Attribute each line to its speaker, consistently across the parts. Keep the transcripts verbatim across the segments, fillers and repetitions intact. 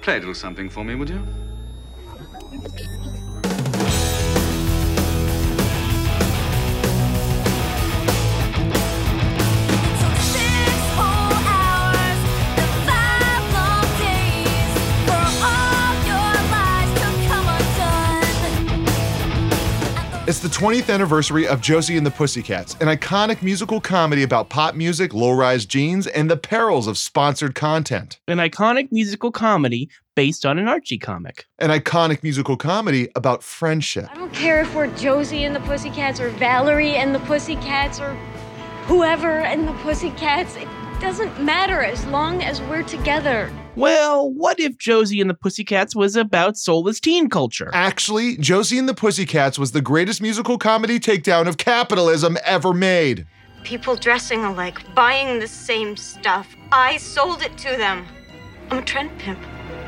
Speaker 1: Play a little something for me, would you?
Speaker 2: It's the twentieth anniversary of Josie and the Pussycats, an iconic musical comedy about pop music, low-rise jeans, and the perils of sponsored content.
Speaker 3: An iconic musical comedy based on an Archie comic.
Speaker 2: An iconic musical comedy about friendship.
Speaker 4: I don't care if we're Josie and the Pussycats or Valerie and the Pussycats or whoever and the Pussycats. It doesn't matter as long as we're together.
Speaker 3: Well, what if Josie and the Pussycats was about soulless teen culture?
Speaker 2: Actually, Josie and the Pussycats was the greatest musical comedy takedown of capitalism ever made.
Speaker 4: People dressing alike, buying the same stuff. I sold it to them. I'm a trend pimp.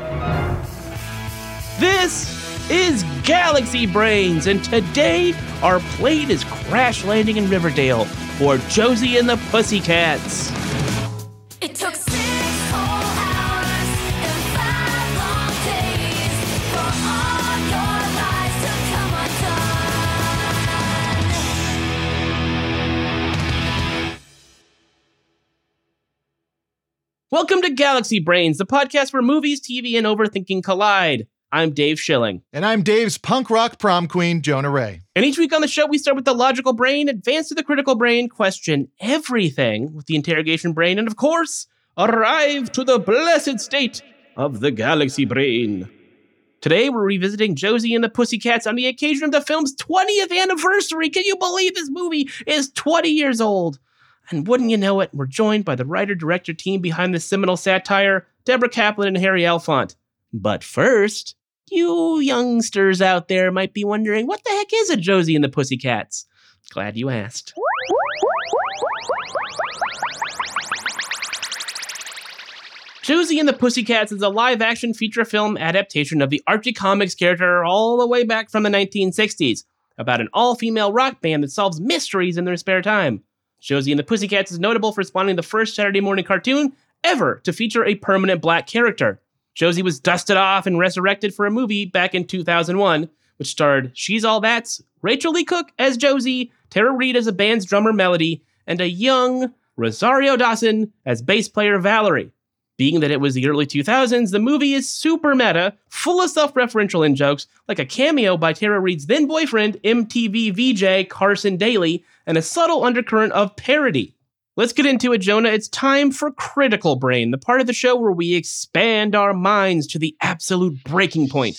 Speaker 3: This is Galaxy Brains, and today our plane is crash landing in Riverdale for Josie and the Pussycats.
Speaker 5: It took six whole hours and five long days for all your lies to come undone.
Speaker 3: Welcome to Galaxy Brains, the podcast where movies, T V, and overthinking collide. I'm Dave Schilling.
Speaker 2: And I'm Dave's punk rock prom queen, Jonah Ray.
Speaker 3: And each week on the show, we start with the logical brain, advance to the critical brain, question everything with the interrogation brain, and of course, arrive to the blessed state of the Galaxy Brain. Today, we're revisiting Josie and the Pussycats on the occasion of the film's twentieth anniversary. Can you believe this movie is twenty years old? And wouldn't you know it, we're joined by the writer-director team behind the seminal satire, Deborah Kaplan and Harry Alfont. But first, you youngsters out there might be wondering, what the heck is a Josie and the Pussycats? Glad you asked. Josie and the Pussycats is a live-action feature film adaptation of the Archie Comics character all the way back from the nineteen sixties, about an all-female rock band that solves mysteries in their spare time. Josie and the Pussycats is notable for spawning the first Saturday morning cartoon ever to feature a permanent black character. Josie was dusted off and resurrected for a movie back in two thousand one, which starred She's All That's, Rachel Lee Cook as Josie, Tara Reid as the band's drummer Melody, and a young Rosario Dawson as bass player Valerie. Being that it was the early two thousands, the movie is super meta, full of self-referential in-jokes, like a cameo by Tara Reid's then-boyfriend, M T V V J Carson Daly, and a subtle undercurrent of parody. Let's get into it, Jonah. It's time for Critical Brain, the part of the show where we expand our minds to the absolute breaking point.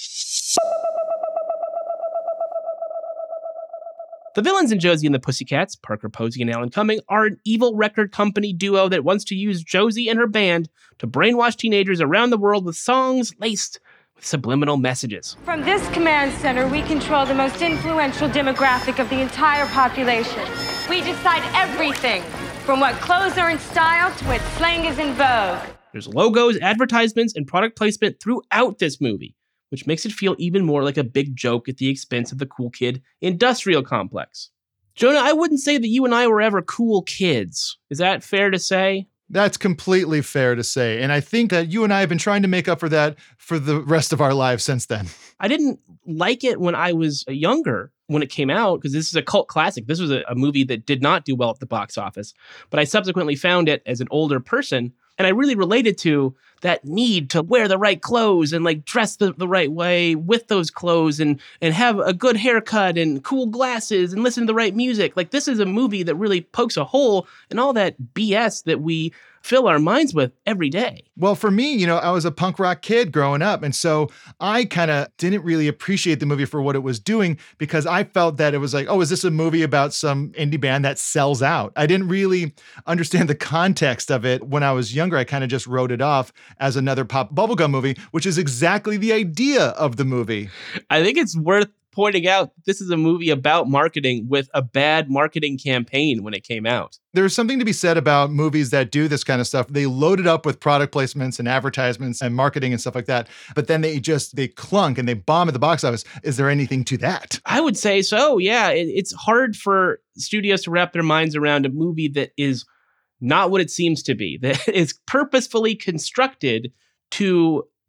Speaker 3: The villains in Josie and the Pussycats, Parker Posey and Alan Cumming, are an evil record company duo that wants to use Josie and her band to brainwash teenagers around the world with songs laced with subliminal messages.
Speaker 6: From this command center, we control the most influential demographic of the entire population. We decide everything, from what clothes are in style to what slang is in vogue.
Speaker 3: There's logos, advertisements, and product placement throughout this movie, which makes it feel even more like a big joke at the expense of the cool kid industrial complex. Jonah, I wouldn't say that you and I were ever cool kids. Is that fair to say?
Speaker 2: That's completely fair to say. And I think that you and I have been trying to make up for that for the rest of our lives since then.
Speaker 3: I didn't like it when I was younger, when it came out, because this is a cult classic. This was a, a movie that did not do well at the box office. But I subsequently found it as an older person, and I really related to that need to wear the right clothes and like dress the, the right way with those clothes and and have a good haircut and cool glasses and listen to the right music. Like, this is a movie that really pokes a hole in all that B S that we fill our minds with every day.
Speaker 2: Well, for me, you know, I was a punk rock kid growing up. And so I kind of didn't really appreciate the movie for what it was doing, because I felt that it was like, oh, is this a movie about some indie band that sells out? I didn't really understand the context of it. When I was younger, I kind of just wrote it off as another pop bubblegum movie, which is exactly the idea of the movie.
Speaker 3: I think it's worth pointing out this is a movie about marketing with a bad marketing campaign when it came out.
Speaker 2: There's something to be said about movies that do this kind of stuff. They load it up with product placements and advertisements and marketing and stuff like that, but then they just, they clunk and they bomb at the box office. Is there anything to that?
Speaker 3: I would say so, yeah. It, it's hard for studios to wrap their minds around a movie that is not what it seems to be, that is purposefully constructed to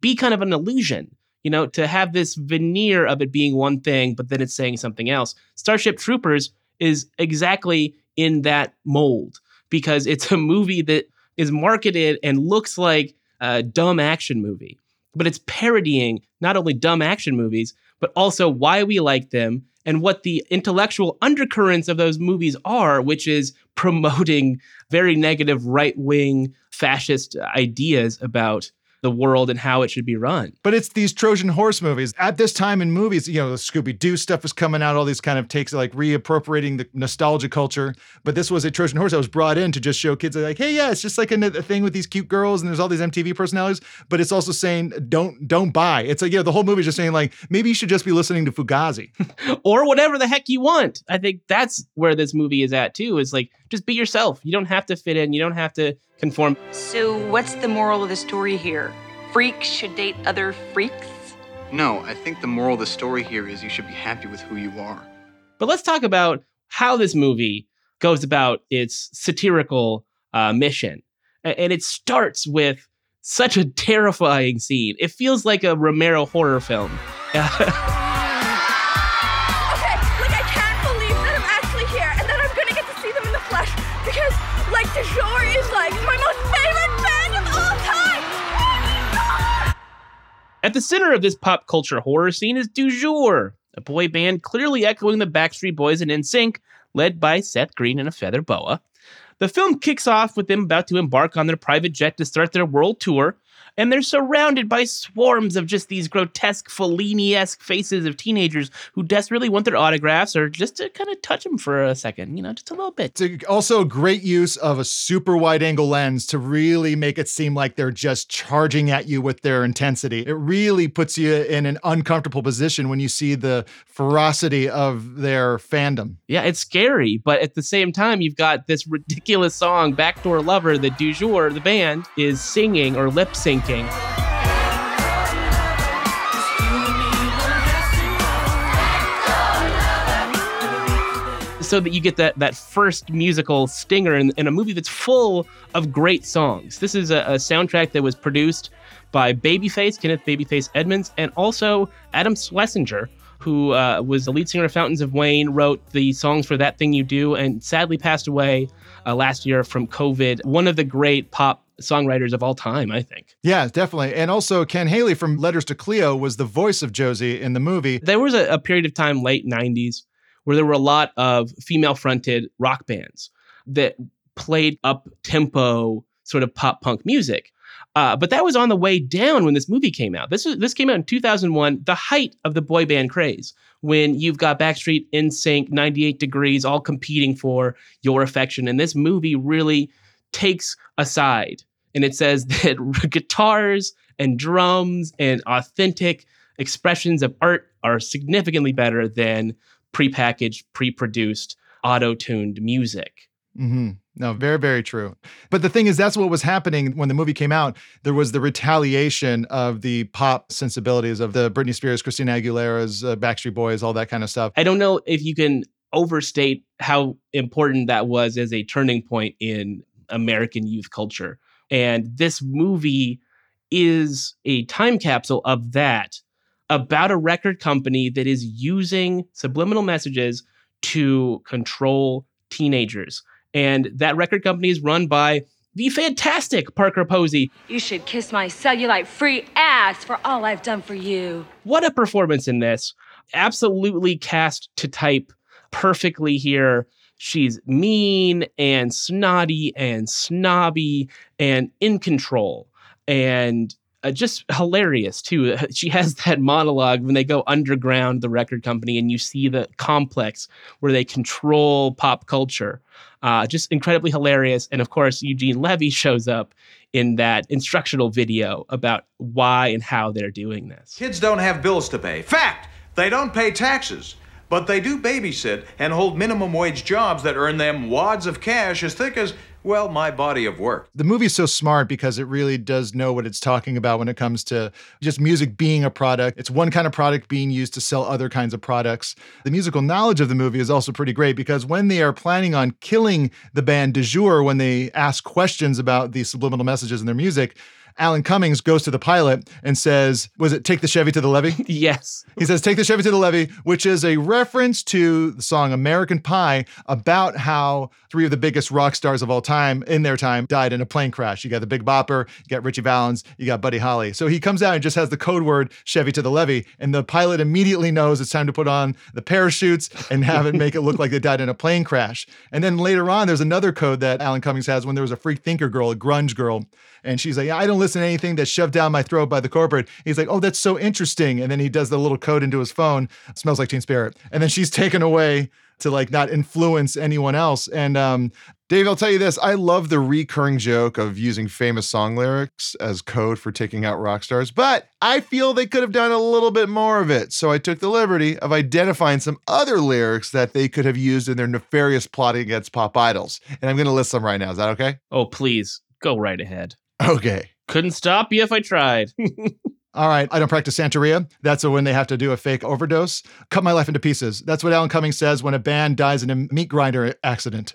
Speaker 3: be kind of an illusion, you know, to have this veneer of it being one thing, but then it's saying something else. Starship Troopers is exactly in that mold because it's a movie that is marketed and looks like a dumb action movie, but it's parodying not only dumb action movies, but also why we like them and what the intellectual undercurrents of those movies are, which is promoting very negative right-wing fascist ideas about the world and how it should be run.
Speaker 2: But it's these Trojan horse movies. At this time in movies, you know, the Scooby-Doo stuff was coming out, all these kind of takes like reappropriating the nostalgia culture. But this was a Trojan horse that was brought in to just show kids like, hey, yeah, it's just like a, a thing with these cute girls and there's all these M T V personalities. But it's also saying, don't don't buy. It's like, you know, the whole movie is just saying like, maybe you should just be listening to Fugazi.
Speaker 3: Or whatever the heck you want. I think that's where this movie is at too, is like, just be yourself. You don't have to fit in. You don't have to conform.
Speaker 1: So what's the moral of the story here? Freaks should date other freaks?
Speaker 7: No, I think the moral of the story here is you should be happy with who you are.
Speaker 3: But let's talk about how this movie goes about its satirical uh, mission. A- And it starts with such a terrifying scene. It feels like a Romero horror film.
Speaker 5: Okay, like I can't believe that I'm actually here and that I'm gonna get to see them in the flesh because, like, Du Jour is like my most favorite band of all time.
Speaker 3: At the center of this pop culture horror scene is Du Jour, a boy band clearly echoing the Backstreet Boys and N Sync, led by Seth Green and a feather boa. The film kicks off with them about to embark on their private jet to start their world tour, and they're surrounded by swarms of just these grotesque Fellini-esque faces of teenagers who desperately want their autographs or just to kind of touch them for a second, you know, just a little bit.
Speaker 2: It's also a great use of a super wide angle lens to really make it seem like they're just charging at you with their intensity. It really puts you in an uncomfortable position when you see the ferocity of their fandom.
Speaker 3: Yeah, it's scary, but at the same time, you've got this ridiculous song, Backdoor Lover, that Du Jour, the band, is singing or lip syncing. So that you get that that first musical stinger in, in a movie that's full of great songs. This is a, a soundtrack that was produced by Babyface, Kenneth Babyface Edmonds, and also Adam Schlesinger, who uh, was the lead singer of Fountains of Wayne, wrote the songs for That Thing You Do, and sadly passed away uh, last year from COVID. One of the great pop songwriters of all time, I think.
Speaker 2: Yeah, definitely. And also Ken Haley from Letters to Cleo was the voice of Josie in the movie.
Speaker 3: There was a, a period of time, late nineties, where there were a lot of female-fronted rock bands that played up-tempo sort of pop-punk music. Uh, but that was on the way down when this movie came out. This was, this came out in two thousand one, the height of the boy band craze, when you've got Backstreet, N Sync, ninety-eight Degrees all competing for your affection. And this movie really takes a side. And it says that guitars and drums and authentic expressions of art are significantly better than prepackaged, pre-produced, auto-tuned music.
Speaker 2: Mm-hmm. No, very, very true. But the thing is, that's what was happening when the movie came out. There was the retaliation of the pop sensibilities of the Britney Spears, Christina Aguilera's, uh, Backstreet Boys, all that kind of stuff.
Speaker 3: I don't know if you can overstate how important that was as a turning point in American youth culture. And this movie is a time capsule of that, about a record company that is using subliminal messages to control teenagers. And that record company is run by the fantastic Parker Posey.
Speaker 6: You should kiss my cellulite-free ass for all I've done for you.
Speaker 3: What a performance in this. Absolutely cast to type perfectly here. She's mean and snotty and snobby and in control and uh, just hilarious too. She has that monologue when they go underground, the record company, and you see the complex where they control pop culture. Uh, just incredibly hilarious. And of course, Eugene Levy shows up in that instructional video about why and how they're doing this.
Speaker 8: Kids don't have bills to pay. Fact, they don't pay taxes. But they do babysit and hold minimum wage jobs that earn them wads of cash as thick as, well, my body of work.
Speaker 2: The movie's so smart because it really does know what it's talking about when it comes to just music being a product. It's one kind of product being used to sell other kinds of products. The musical knowledge of the movie is also pretty great because when they are planning on killing the band Du Jour, when they ask questions about the subliminal messages in their music, Alan Cummings goes to the pilot and says, was it Take the Chevy to the Levee?
Speaker 3: Yes.
Speaker 2: He says, Take the Chevy to the Levee, which is a reference to the song American Pie about how three of the biggest rock stars of all time in their time died in a plane crash. You got the Big Bopper, you got Richie Valens, you got Buddy Holly. So he comes out and just has the code word Chevy to the Levee, and the pilot immediately knows it's time to put on the parachutes and have it make it look like they died in a plane crash. And then later on, there's another code that Alan Cummings has when there was a free thinker girl, a grunge girl, and she's like, I don't listen to anything that's shoved down my throat by the corporate. He's like, oh, that's so interesting. And then he does the little code into his phone. It smells like Teen Spirit. And then she's taken away to like not influence anyone else. And um,
Speaker 9: Dave, I'll tell you this. I love the recurring joke of using famous song lyrics as code for taking out rock stars, but I feel they could have done a little bit more of it. So I took the liberty of identifying some other lyrics that they could have used in their nefarious plotting against pop idols. And I'm going to list them right now. Is that okay?
Speaker 3: Oh, please. Go right ahead.
Speaker 9: Okay.
Speaker 3: Couldn't stop you if I tried.
Speaker 2: All right, I don't practice Santeria. That's when they have to do a fake overdose. Cut my life into pieces. That's what Alan Cummings says when a band dies in a meat grinder accident.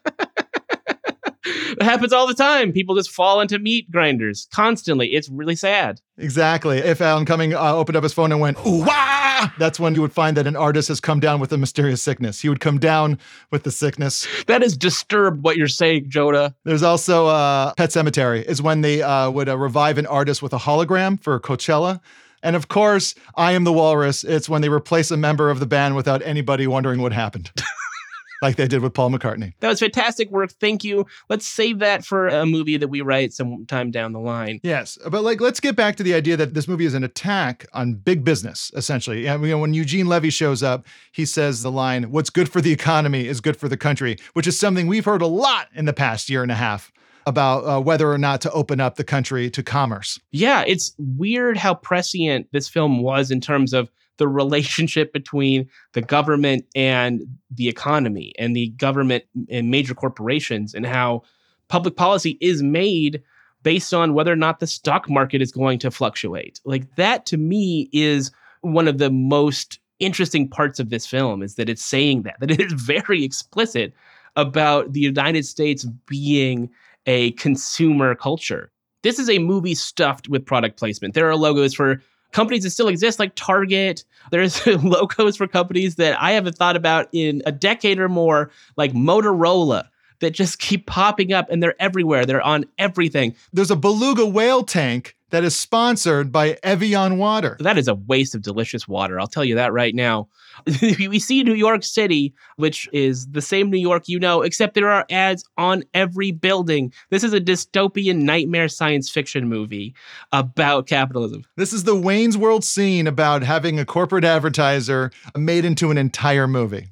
Speaker 3: It happens all the time. People just fall into meat grinders constantly. It's really sad.
Speaker 2: Exactly. If Alan Cummings uh, opened up his phone and went, ooh, wah, that's when you would find that an artist has come down with a mysterious sickness. He would come down with the sickness.
Speaker 3: That is disturbed what you're saying, Joda.
Speaker 2: There's also uh, Pet Sematary is when they uh, would uh, revive an artist with a hologram for Coachella. And of course, I Am the Walrus. It's when they replace a member of the band without anybody wondering what happened. Like they did with Paul McCartney.
Speaker 3: That was fantastic work. Thank you. Let's save that for a movie that we write sometime down the line.
Speaker 2: Yes. But like, let's get back to the idea that this movie is an attack on big business, essentially. And, you know, when Eugene Levy shows up, he says the line, what's good for the economy is good for the country, which is something we've heard a lot in the past year and a half about uh, whether or not to open up the country to commerce.
Speaker 3: Yeah, it's weird how prescient this film was in terms of the relationship between the government and the economy and the government and major corporations, and how public policy is made based on whether or not the stock market is going to fluctuate. Like that to me is one of the most interesting parts of this film, is that it's saying that, that it is very explicit about the United States being a consumer culture. This is a movie stuffed with product placement. There are logos for companies that still exist, like Target. There's logos for companies that I haven't thought about in a decade or more, like Motorola, that just keep popping up, and they're everywhere. They're on everything.
Speaker 2: There's a beluga whale tank that is sponsored by Evian water.
Speaker 3: That is a waste of delicious water. I'll tell you that right now. We see New York City, which is the same New York you know, except there are ads on every building. This is a dystopian nightmare science fiction movie about capitalism.
Speaker 2: This is the Wayne's World scene about having a corporate advertiser made into an entire movie.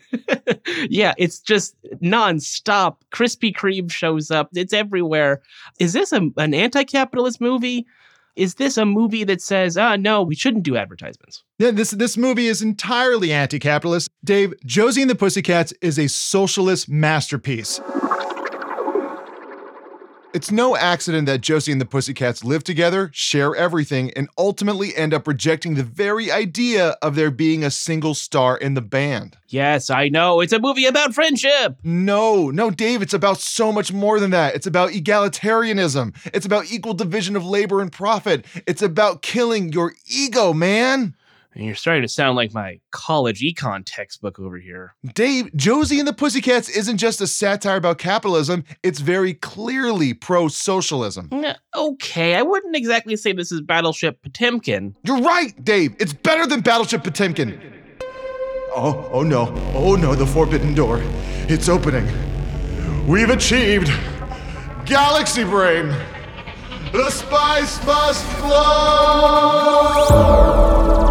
Speaker 3: Yeah, it's just nonstop. Krispy Kreme shows up. It's everywhere. Is this a, an anti-capitalist movie? Is this a movie that says, ah, no, we shouldn't do advertisements?
Speaker 2: Yeah, this this movie is entirely anti-capitalist. Dave, Josie and the Pussycats is a socialist masterpiece.
Speaker 9: It's no accident that Josie and the Pussycats live together, share everything, and ultimately end up rejecting the very idea of there being a single star in the band.
Speaker 3: Yes, I know. It's a movie about friendship.
Speaker 9: No, no, Dave, it's about so much more than that. It's about egalitarianism. It's about equal division of labor and profit. It's about killing your ego, man.
Speaker 3: And you're starting to sound like my college econ textbook over here.
Speaker 9: Dave, Josie and the Pussycats isn't just a satire about capitalism. It's very clearly pro-socialism.
Speaker 3: Okay, I wouldn't exactly say this is Battleship Potemkin.
Speaker 9: You're right, Dave. It's better than Battleship Potemkin. Oh, oh no. Oh no, the forbidden door. It's opening. We've achieved Galaxy Brain. The spice must flow.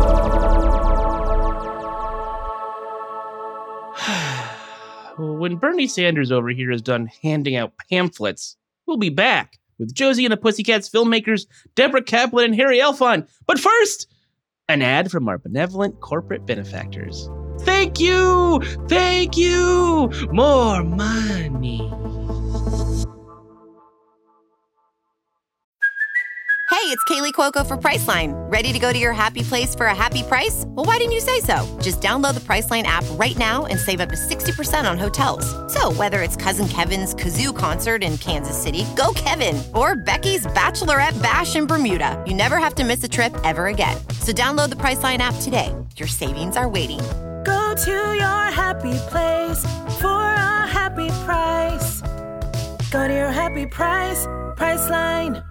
Speaker 3: When Bernie Sanders over here is done handing out pamphlets, we'll be back with Josie and the Pussycats filmmakers Deborah Kaplan and Harry Elfon. But first, an ad from our benevolent corporate benefactors. Thank you! Thank you! More money.
Speaker 10: Hey, it's Kaylee Cuoco for Priceline. Ready to go to your happy place for a happy price? Well, why didn't you say so? Just download the Priceline app right now and save up to sixty percent on hotels. So whether it's Cousin Kevin's Kazoo Concert in Kansas City, go Kevin, or Becky's Bachelorette Bash in Bermuda, you never have to miss a trip ever again. So download the Priceline app today. Your savings are waiting.
Speaker 11: Go to your happy place for a happy price. Go to your happy price, Priceline.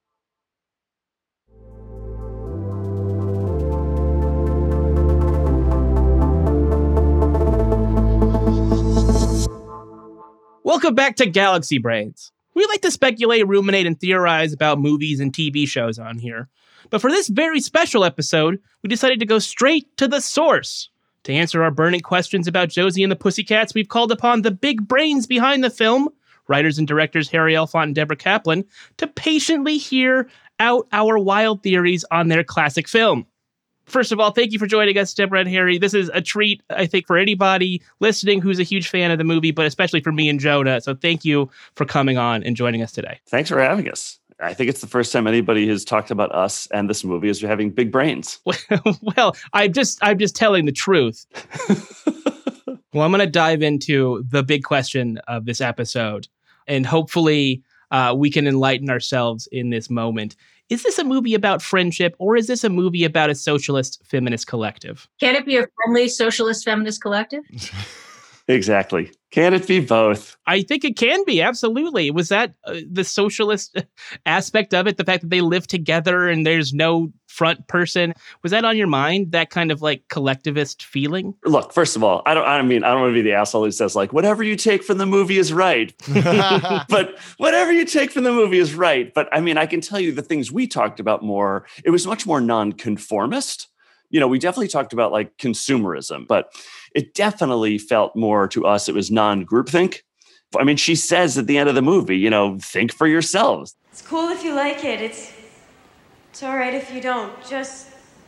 Speaker 3: Welcome back to Galaxy Brains. We like to speculate, ruminate, and theorize about movies and T V shows on here. But for this very special episode, we decided to go straight to the source. To answer our burning questions about Josie and the Pussycats, we've called upon the big brains behind the film, writers and directors Harry Elfont and Deborah Kaplan, to patiently hear out our wild theories on their classic film. First of all, thank you for joining us, Deborah and Harry. This is a treat, I think, for anybody listening who's a huge fan of the movie, but especially for me and Jonah. So thank you for coming on and joining us today.
Speaker 12: Thanks for having us. I think it's the first time anybody has talked about us and this movie as having big brains.
Speaker 3: Well, I'm just I'm just telling the truth. Well, I'm going to dive into the big question of this episode, and hopefully uh, we can enlighten ourselves in this moment. Is this a movie about friendship, or is this a movie about a socialist feminist collective?
Speaker 13: Can it be a friendly socialist feminist collective?
Speaker 12: Exactly. Can it be both?
Speaker 3: I think it can be, absolutely. Was that uh, the socialist aspect of it? The fact that they live together and there's no front person? Was that on your mind, that kind of like collectivist feeling?
Speaker 12: Look, first of all, I don't I mean, I don't want to be the asshole who says like, whatever you take from the movie is right. But whatever you take from the movie is right. But I mean, I can tell you the things we talked about more, it was much more nonconformist. You know, we definitely talked about like consumerism, but it definitely felt more to us, it was non-groupthink. I mean, she says at the end of the movie, you know, think for yourselves.
Speaker 4: It's cool if you like it. It's it's all right if you don't. Just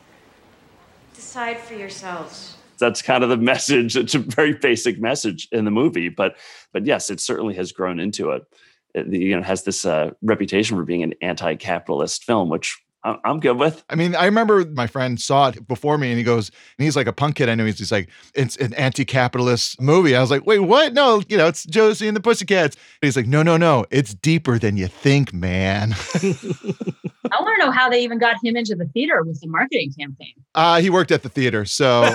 Speaker 4: decide for yourselves.
Speaker 12: That's kind of the message. It's a very basic message in the movie, but but yes, it certainly has grown into it. It you know, has this uh, reputation for being an anti-capitalist film, which I'm good with.
Speaker 2: I mean, I remember my friend saw it before me and he goes, and he's like a punk kid. I know he's just like, it's an anti-capitalist movie. I was like, wait, what? No, you know, it's Josie and the Pussycats. He's like, no, no, no. It's deeper than you think, man.
Speaker 13: I want to know how they even got him into the theater with the marketing campaign.
Speaker 2: Uh, he worked at the theater, so.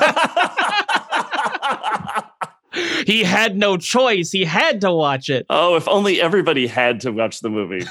Speaker 3: He had no choice. He had to watch it.
Speaker 12: Oh, if only everybody had to watch the movie.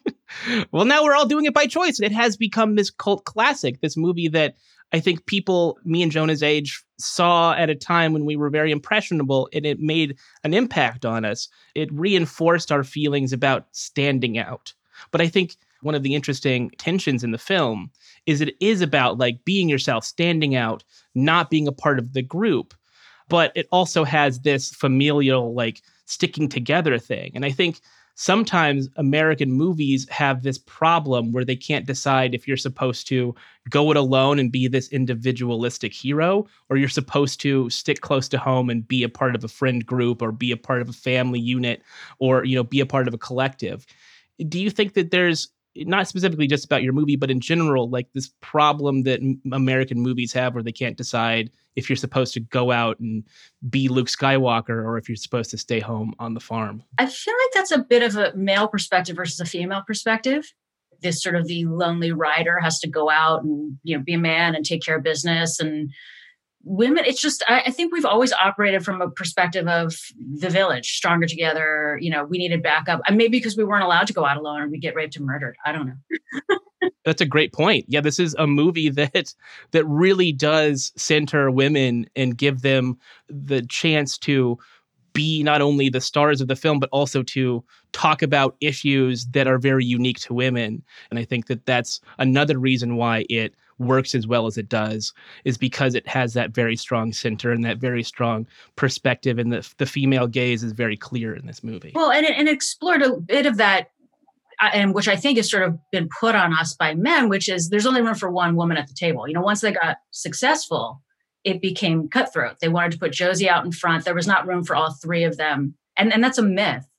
Speaker 3: Well, now we're all doing it by choice. It has become this cult classic, this movie that I think people, me and Jonah's age, saw at a time when we were very impressionable, and it made an impact on us. It reinforced our feelings about standing out. But I think one of the interesting tensions in the film is it is about like being yourself, standing out, not being a part of the group. But it also has this familial, like, sticking together thing. And I think sometimes American movies have this problem where they can't decide if you're supposed to go it alone and be this individualistic hero, or you're supposed to stick close to home and be a part of a friend group, or be a part of a family unit, or, you know, be a part of a collective. Do you think that there's, not specifically just about your movie, but in general, like this problem that m- American movies have where they can't decide if you're supposed to go out and be Luke Skywalker or if you're supposed to stay home on the farm?
Speaker 13: I feel like that's a bit of a male perspective versus a female perspective. This sort of the lonely rider has to go out and, you know, be a man and take care of business. And women, it's just, I, I think we've always operated from a perspective of the village, stronger together. You know, we needed backup. And maybe because we weren't allowed to go out alone or we get raped and murdered. I don't know.
Speaker 3: That's a great point. Yeah, this is a movie that that really does center women and give them the chance to be not only the stars of the film, but also to talk about issues that are very unique to women. And I think that that's another reason why it works as well as it does, is because it has that very strong center and that very strong perspective. And the, the female gaze is very clear in this movie.
Speaker 13: Well, and it, and it explored a bit of that, and which I think has sort of been put on us by men, which is there's only room for one woman at the table. You know, once they got successful, it became cutthroat. They wanted to put Josie out in front. There was not room for all three of them. And, and that's a myth.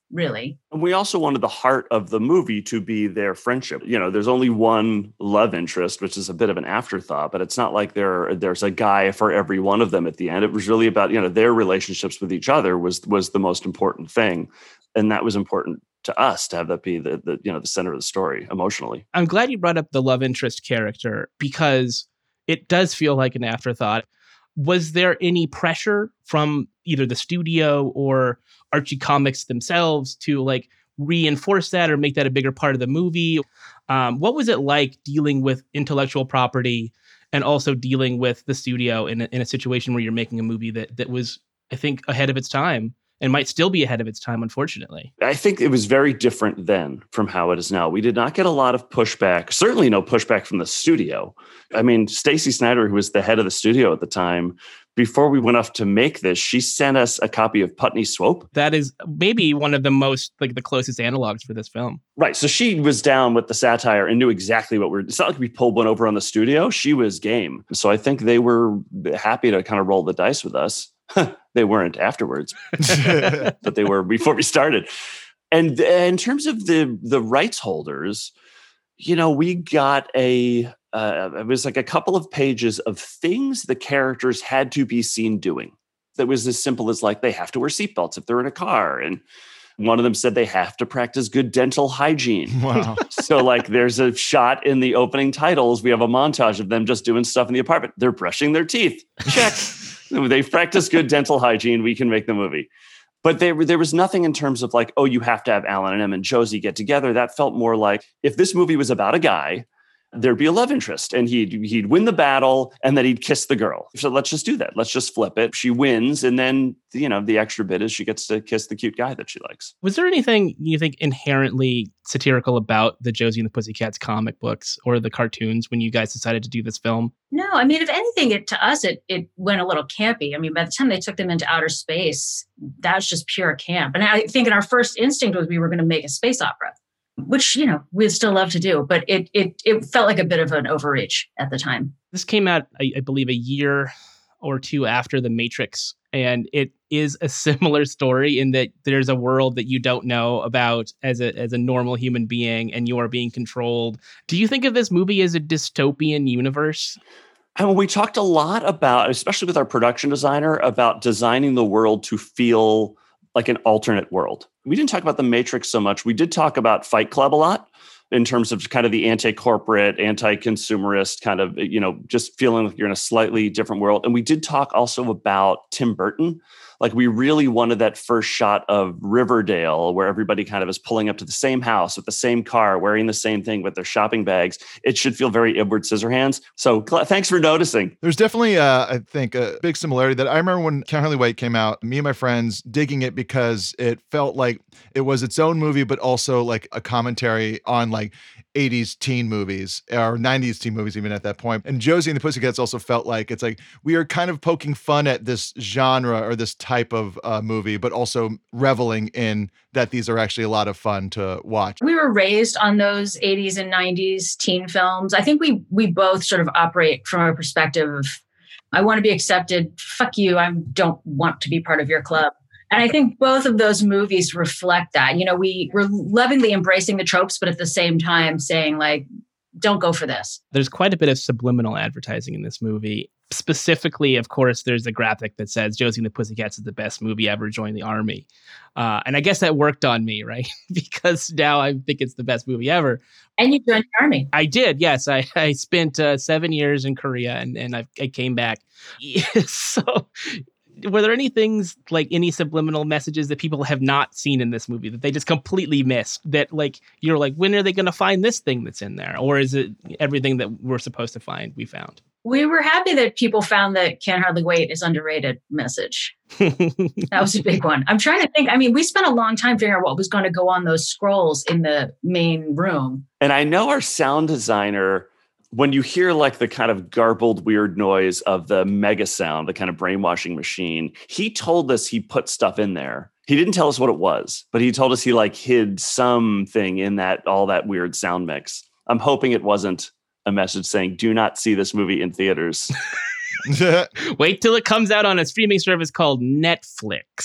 Speaker 13: really.
Speaker 12: And we also wanted the heart of the movie to be their friendship. You know, there's only one love interest, which is a bit of an afterthought, but it's not like there there's a guy for every one of them at the end. It was really about, you know, their relationships with each other was was the most important thing. And that was important to us to have that be the, the you know, the center of the story emotionally.
Speaker 3: I'm glad you brought up the love interest character because it does feel like an afterthought. Was there any pressure from either the studio or Archie Comics themselves to like reinforce that or make that a bigger part of the movie? Um, what was it like dealing with intellectual property and also dealing with the studio in a, in a situation where you're making a movie that that was, I think, ahead of its time and might still be ahead of its time, unfortunately?
Speaker 12: I think it was very different then from how it is now. We did not get a lot of pushback, certainly no pushback from the studio. I mean, Stacey Snider, who was the head of the studio at the time, before we went off to make this, she sent us a copy of Putney Swope.
Speaker 3: That is maybe one of the most, like the closest analogs for this film.
Speaker 12: Right. So she was down with the satire and knew exactly what we're, it's not like we pulled one over on the studio. She was game. So I think they were happy to kind of roll the dice with us. They weren't afterwards, but they were before we started. And in terms of the the rights holders, you know, we got a, uh, it was like a couple of pages of things the characters had to be seen doing. That was as simple as like, they have to wear seatbelts if they're in a car. And one of them said they have to practice good dental hygiene.
Speaker 2: Wow.
Speaker 12: So like there's a shot in the opening titles. We have a montage of them just doing stuff in the apartment. They're brushing their teeth. Check. They've practiced good dental hygiene. We can make the movie. But there, there was nothing in terms of like, oh, you have to have Alan and Em and Josie get together. That felt more like if this movie was about a guy, there'd be a love interest and he'd he'd win the battle and then he'd kiss the girl. So let's just do that. Let's just flip it. She wins. And then, you know, the extra bit is she gets to kiss the cute guy that she likes.
Speaker 3: Was there anything you think inherently satirical about the Josie and the Pussycats comic books or the cartoons when you guys decided to do this film?
Speaker 13: No, I mean, if anything, it, to us, it it went a little campy. I mean, by the time they took them into outer space, that was just pure camp. And I think in our first instinct was we were going to make a space opera, which, you know, we'd still love to do. But it it it felt like a bit of an overreach at the time.
Speaker 3: This came out, I, I believe, a year or two after The Matrix. And it is a similar story in that there's a world that you don't know about as a as a normal human being and you are being controlled. Do you think of this movie as a dystopian universe?
Speaker 12: I mean, we talked a lot about, especially with our production designer, about designing the world to feel like an alternate world. We didn't talk about The Matrix so much. We did talk about Fight Club a lot in terms of kind of the anti-corporate, anti-consumerist kind of, you know, just feeling like you're in a slightly different world. And we did talk also about Tim Burton. Like we really wanted that first shot of Riverdale where everybody kind of is pulling up to the same house with the same car, wearing the same thing with their shopping bags. It should feel very Edward Scissorhands. So cl- thanks for noticing.
Speaker 2: There's definitely, uh, I think, a big similarity that I remember when Can't Hardly Wait came out, me and my friends digging it because it felt like it was its own movie, but also like a commentary on like eighties teen movies or nineties teen movies even at that point. And Josie and the Pussycats also felt like it's like we are kind of poking fun at this genre or this type of uh, movie, but also reveling in that these are actually a lot of fun to watch.
Speaker 13: We were raised on those eighties and nineties teen films. I think we we both sort of operate from a perspective of, I want to be accepted. Fuck you. I don't want to be part of your club. And I think both of those movies reflect that. You know, we, we're lovingly embracing the tropes, but at the same time saying, like, don't go for this.
Speaker 3: There's quite a bit of subliminal advertising in this movie. Specifically, of course, there's a graphic that says Josie and the Pussycats is the best movie ever, join the army. Uh, and I guess that worked on me, right? Because now I think it's the best movie ever.
Speaker 13: And you joined the army.
Speaker 3: I did, yes. I, I spent uh, seven years in Korea and, and I, I came back. So... were there any things like any subliminal messages that people have not seen in this movie that they just completely missed that like, you're like, when are they going to find this thing that's in there? Or is it everything that we're supposed to find we found?
Speaker 13: We were happy that people found that Can't Hardly Wait is underrated message. That was a big one. I'm trying to think. I mean, we spent a long time figuring out what was going to go on those scrolls in the main room.
Speaker 12: And I know our sound designer, when you hear like the kind of garbled weird noise of the mega sound, the kind of brainwashing machine, he told us he put stuff in there. He didn't tell us what it was, but he told us he like hid something in that, all that weird sound mix. I'm hoping it wasn't a message saying, do not see this movie in theaters.
Speaker 3: Wait till it comes out on a streaming service called Netflix.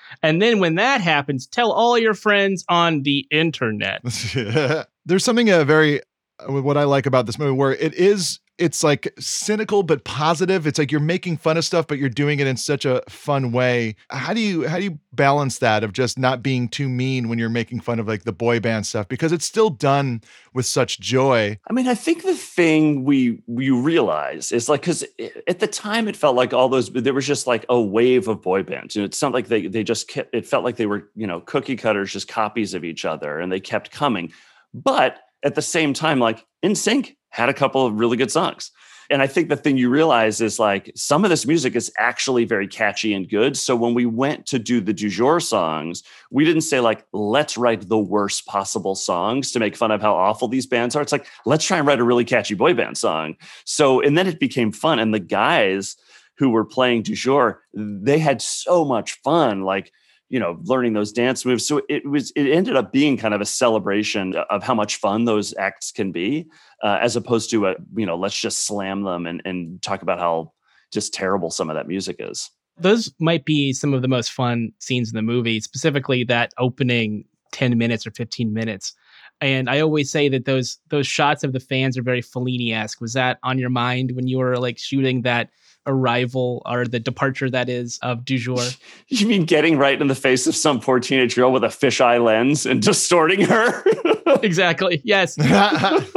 Speaker 3: And then when that happens, tell all your friends on the internet.
Speaker 2: There's something uh, very, uh, what I like about this movie where it is, it's like cynical but positive. It's like you're making fun of stuff, but you're doing it in such a fun way. How do you how do you balance that of just not being too mean when you're making fun of like the boy band stuff? Because it's still done with such joy.
Speaker 12: I mean, I think the thing we we realize is like, because at the time it felt like all those, there was just like a wave of boy bands. You know, it's not like they they just kept, it felt like they were, you know, cookie cutters, just copies of each other, and they kept coming. But at the same time, like N Sync had a couple of really good songs. And I think the thing you realize is like some of this music is actually very catchy and good. So when we went to do the Du Jour songs, we didn't say like, let's write the worst possible songs to make fun of how awful these bands are. It's like, let's try and write a really catchy boy band song. So, and then it became fun. And the guys who were playing Du Jour, they had so much fun. Like, you know, learning those dance moves. So it was, it ended up being kind of a celebration of how much fun those acts can be, uh, as opposed to a, you know, let's just slam them and, and talk about how just terrible some of that music is.
Speaker 3: Those might be some of the most fun scenes in the movie, specifically that opening ten minutes or fifteen minutes. And I always say that those those shots of the fans are very Fellini-esque. Was that on your mind when you were like shooting that arrival or the departure that is of Du Jour?
Speaker 12: You mean getting right in the face of some poor teenage girl with a fisheye lens and distorting her?
Speaker 3: Exactly. Yes.
Speaker 13: A lot of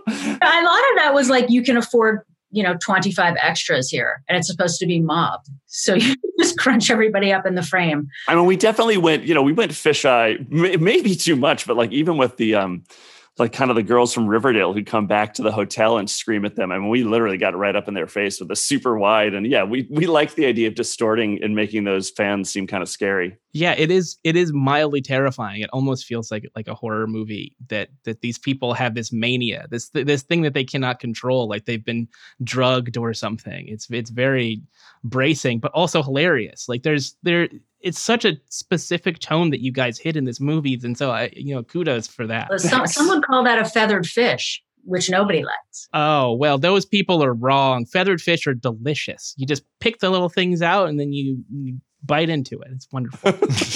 Speaker 13: that was like, you can afford, you know, twenty-five extras here, and it's supposed to be mobbed. So you just crunch everybody up in the frame.
Speaker 12: I mean, we definitely went, you know, we went fisheye, maybe too much, but like even with the, um, like kind of the girls from Riverdale who come back to the hotel and scream at them. I mean, we literally got right up in their face with a super wide. And yeah, we we like the idea of distorting and making those fans seem kind of scary.
Speaker 3: Yeah, it is. It is mildly terrifying. It almost feels like like a horror movie that that these people have this mania, this this thing that they cannot control, like they've been drugged or something. It's it's very bracing, but also hilarious. Like there's there. It's such a specific tone that you guys hit in this movie, and so I, you know, kudos for that.
Speaker 13: Well, some, some would call that a feathered fish, which nobody likes.
Speaker 3: Oh well, those people are wrong. Feathered fish are delicious. You just pick the little things out, and then you, you bite into it. It's wonderful.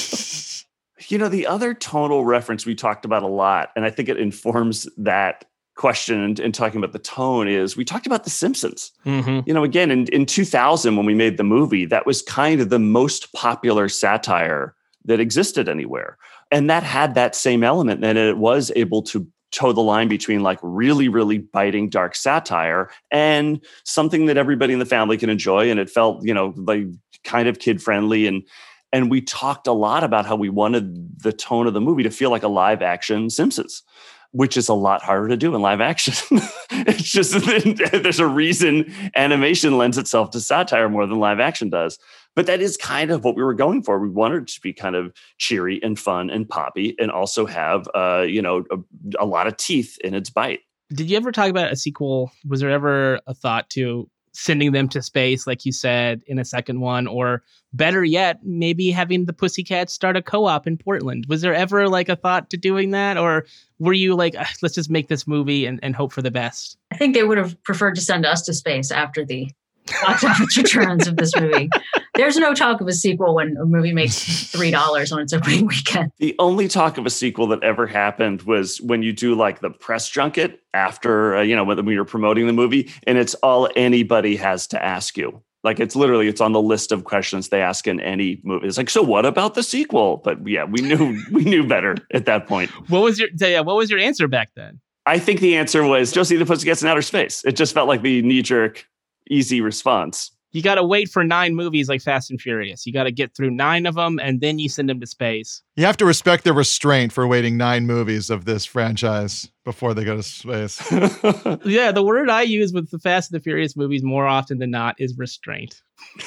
Speaker 12: You know, the other tonal reference we talked about a lot, and I think it informs that question and, and talking about the tone, is we talked about The Simpsons.
Speaker 3: Mm-hmm.
Speaker 12: You know, again, in, in two thousand, when we made the movie, that was kind of the most popular satire that existed anywhere. And that had that same element, and it was able to toe the line between like really, really biting dark satire and something that everybody in the family can enjoy. And it felt, you know, like kind of kid friendly. And And we talked a lot about how we wanted the tone of the movie to feel like a live action Simpsons, which is a lot harder to do in live action. It's just, there's a reason animation lends itself to satire more than live action does. But that is kind of what we were going for. We wanted it to be kind of cheery and fun and poppy and also have, uh, you know, a, a lot of teeth in its bite.
Speaker 3: Did you ever talk about a sequel? Was there ever a thought to sending them to space, like you said, in a second one, or better yet, maybe having the Pussycats start a co-op in Portland? Was there ever like a thought to doing that? Or were you like, let's just make this movie and, and hope for the best?
Speaker 13: I think they would have preferred to send us to space after the box office returns of this movie. There's no talk of a sequel when a movie makes three dollars on its opening weekend.
Speaker 12: The only talk of a sequel that ever happened was when you do like the press junket after, uh, you know, when you're promoting the movie, and it's all anybody has to ask you. Like it's literally, it's on the list of questions they ask in any movie. It's like, so what about the sequel? But yeah, we knew, we knew better at that point.
Speaker 3: What was your, yeah, what was your answer back then?
Speaker 12: I think the answer was Josie and the Pussycats in Outer Space. It just felt like the knee-jerk, easy response.
Speaker 3: You got to wait for nine movies like Fast and Furious. You got to get through nine of them, and then you send them to space.
Speaker 2: You have to respect the restraint for waiting nine movies of this franchise before they go to space.
Speaker 3: Yeah, the word I use with the Fast and the Furious movies more often than not is restraint.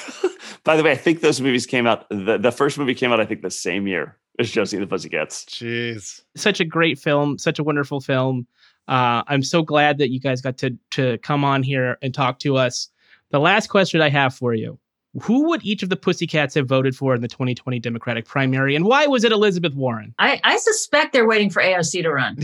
Speaker 12: By the way, I think those movies came out, the, the first movie came out, I think, the same year as Josie and the Pussycats.
Speaker 2: Jeez.
Speaker 3: Such a great film, such a wonderful film. Uh, I'm so glad that you guys got to to come on here and talk to us. The last question I have for you: who would each of the Pussycats have voted for in the twenty twenty Democratic primary, and why was it Elizabeth Warren?
Speaker 13: I, I suspect they're waiting for A O C to run.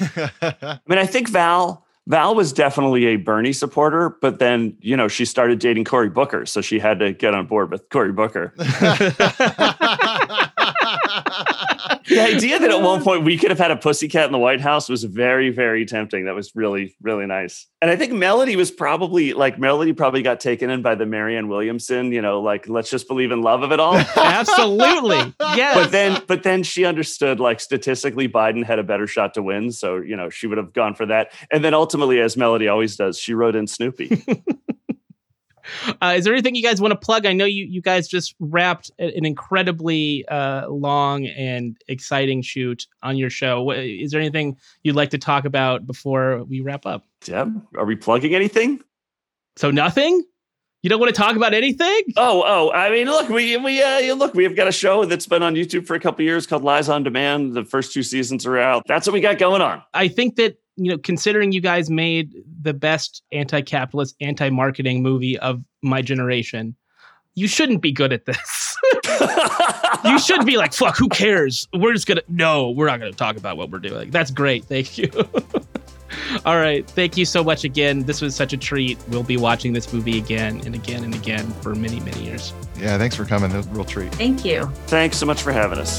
Speaker 12: I mean, I think Val Val was definitely a Bernie supporter, but then, you know, she started dating Cory Booker, so she had to get on board with Cory Booker. The idea that at one point we could have had a pussycat in the White House was very, very tempting. That was really, really nice. And I think Melody was probably like, Melody probably got taken in by the Marianne Williamson, you know, like, let's just believe in love of it all.
Speaker 3: Absolutely. Yes.
Speaker 12: But then, but then she understood, like, statistically, Biden had a better shot to win. So, you know, she would have gone for that. And then ultimately, as Melody always does, she wrote in Snoopy.
Speaker 3: Uh, is there anything you guys want to plug? I know you you guys just wrapped an incredibly uh, long and exciting shoot on your show. Is there anything you'd like to talk about before we wrap up?
Speaker 12: Deb, are we plugging anything?
Speaker 3: So nothing? You don't want to talk about anything?
Speaker 12: Oh, oh, I mean, look, we we uh, look, we've got a show that's been on YouTube for a couple of years called Lies on Demand. The first two seasons are out. That's what we got going on.
Speaker 3: I think that, you know, considering you guys made the best anti-capitalist, anti-marketing movie of my generation, you shouldn't be good at this. You should be like, fuck, who cares? We're just going to, no, we're not going to talk about what we're doing. That's great. Thank you. All right. Thank you so much again. This was such a treat. We'll be watching this movie again and again and again for many, many years.
Speaker 9: Yeah, thanks for coming. It was a real treat.
Speaker 13: Thank you.
Speaker 12: Thanks so much for having us.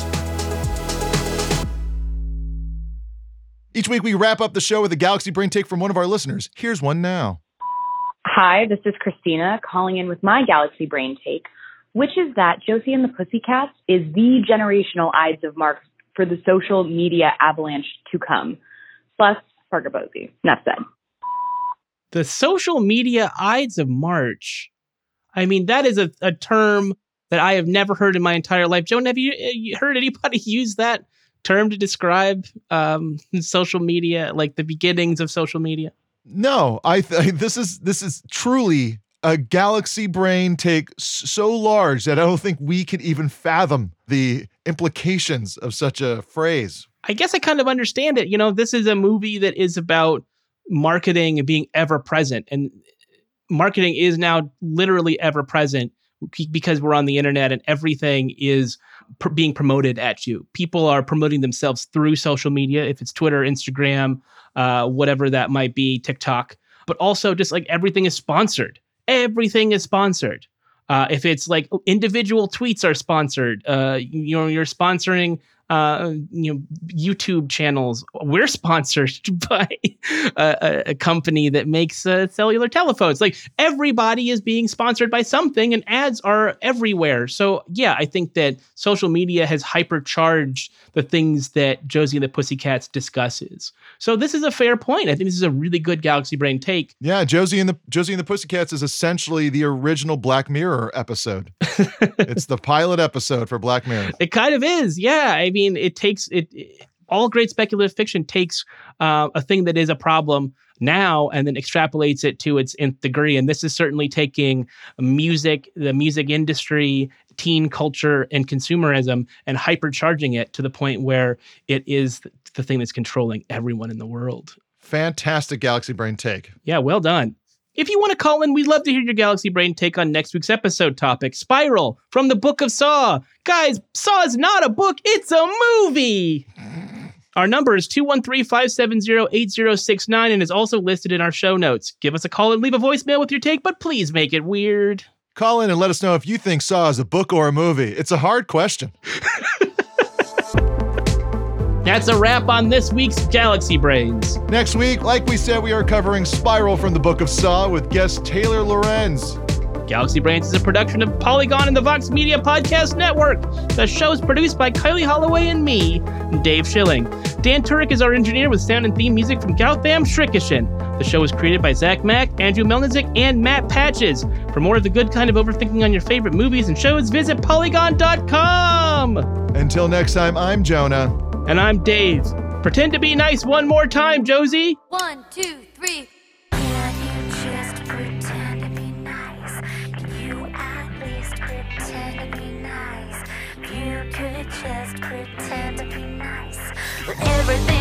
Speaker 9: Each week, we wrap up the show with a Galaxy Brain take from one of our listeners. Here's one now.
Speaker 14: Hi, this is Christina calling in with my Galaxy Brain take, which is that Josie and the Pussycats is the generational Ides of March for the social media avalanche to come. Plus, Fargabosi. Enough said.
Speaker 3: The social media Ides of March. I mean, that is a, a term that I have never heard in my entire life. Joan, have you, you heard anybody use that term to describe um, social media, like the beginnings of social media?
Speaker 9: No, I th- this is this is truly a Galaxy Brain take so large that I don't think we can even fathom the implications of such a phrase.
Speaker 3: I guess I kind of understand it. You know, this is a movie that is about marketing and being ever present, and marketing is now literally ever present because we're on the internet and everything is pr- being promoted at you. People are promoting themselves through social media, if it's Twitter, Instagram, uh, whatever that might be, TikTok, but also just like everything is sponsored. Everything is sponsored. Uh, if it's like individual tweets are sponsored, uh, you know, you're sponsoring uh, you know, YouTube channels. We're sponsored by a, a company that makes uh, cellular telephones. Like everybody is being sponsored by something, and ads are everywhere. So yeah, I think that social media has hypercharged the things that Josie and the Pussycats discusses. So this is a fair point. I think this is a really good Galaxy Brain take.
Speaker 9: Yeah, Josie and the Josie and the Pussycats is essentially the original Black Mirror episode. It's the pilot episode for Black Mirror.
Speaker 3: It kind of is. Yeah. I mean, it takes it, it all great speculative fiction takes uh, a thing that is a problem now and then extrapolates it to its nth degree. And this is certainly taking music, the music industry, teen culture, and consumerism and hypercharging it to the point where it is the thing that's controlling everyone in the world.
Speaker 9: Fantastic Galaxy Brain take.
Speaker 3: Yeah, well done. If you want to call in, we'd love to hear your Galaxy Brain take on next week's episode topic, Spiral, from the Book of Saw. Guys, Saw is not a book, it's a movie! Our number is two one three, five seven zero, eight zero six nine and is also listed in our show notes. Give us a call and leave a voicemail with your take, but please make it weird.
Speaker 9: Call in and let us know if you think Saw is a book or a movie. It's a hard question.
Speaker 3: That's a wrap on this week's Galaxy Brains.
Speaker 9: Next week, like we said, we are covering Spiral from the Book of Saw with guest Taylor Lorenz.
Speaker 3: Galaxy Brains is a production of Polygon and the Vox Media Podcast Network. The show is produced by Kylie Holloway and me, Dave Schilling. Dan Turek is our engineer with sound and theme music from Gautam Shrikishan. The show was created by Zach Mack, Andrew Melnizik, and Matt Patches. For more of the good kind of overthinking on your favorite movies and shows, visit polygon dot com.
Speaker 9: Until next time, I'm Jonah.
Speaker 3: And I'm Dave. Pretend to be nice one more time, Josie.
Speaker 5: One, two, three. Can you just pretend to be nice? Can you at least pretend to be nice? You could just pretend to be nice. Well, everything